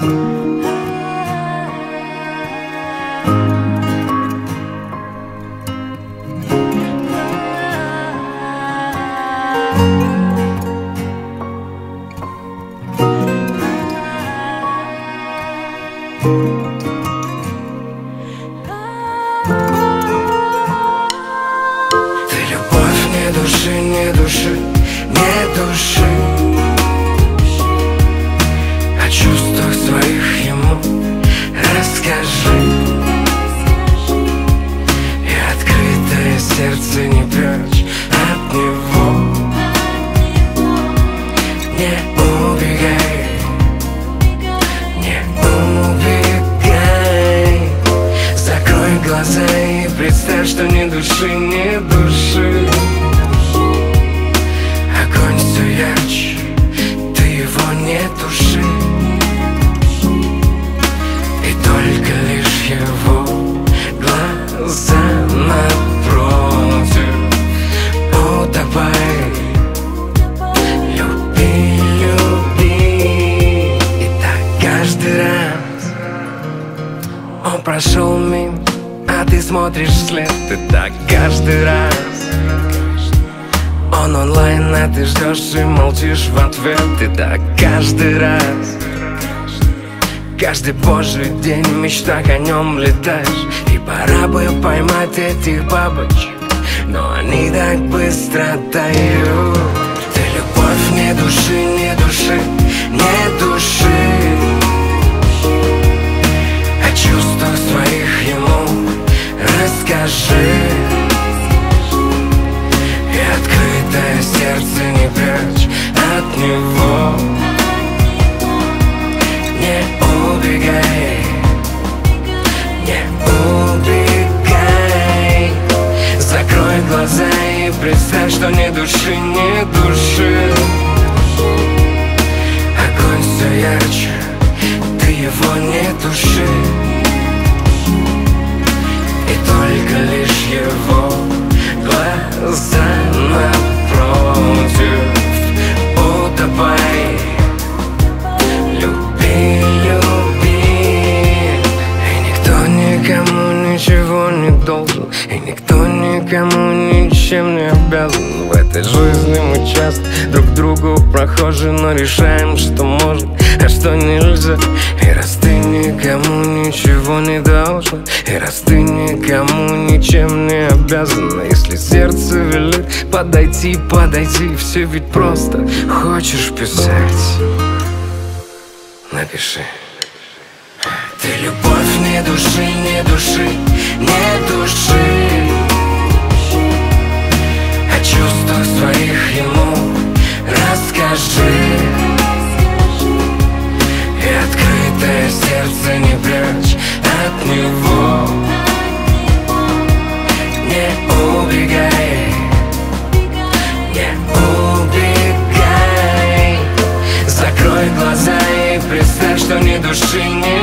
Не души, не души, о чувствах своих ему расскажи. И открытое сердце не прячь от него. Не убегай, не убегай. Закрой глаза и представь, что ни души, ни души. Огонь все ярче, ты его не туши. И только лишь его глаза напротив. Утопай, люби, люби. И так каждый раз он прошел мимо, а ты смотришь вслед. И так каждый раз он онлайн, а ты ждешь и молчишь в ответ. И так каждый раз, каждый божий день в мечтах о нем летаешь. И пора бы поймать этих бабочек, но они так быстро тают. Ты любовь, не души, не души, не души. О чувствах своих ему расскажи. Открытое сердце не прячь от него. Не убегай, не убегай. Закрой глаза и представь, что ни души, ни души. Огонь все ярче, ты его не туши. И только лишь его глаза напротив. Утопай, люби, люби. И никто никому ничего не должен, и никто никому ничем не обязан. В этой жизни мы часто друг другу прохожи, но решаем, что можно, а что нельзя. И раз ты никому ничего не должен, и раз ты никому ничем не обязан, если сердце велит подойти, подойди. Все ведь просто. Хочешь писать, напиши. Ты любовь, не души, не души, не души. О чувствах своих ему расскажи. И открытое сердце не прячь от него. Не убегай, не убегай. Закрой глаза и представь, что ни души, ни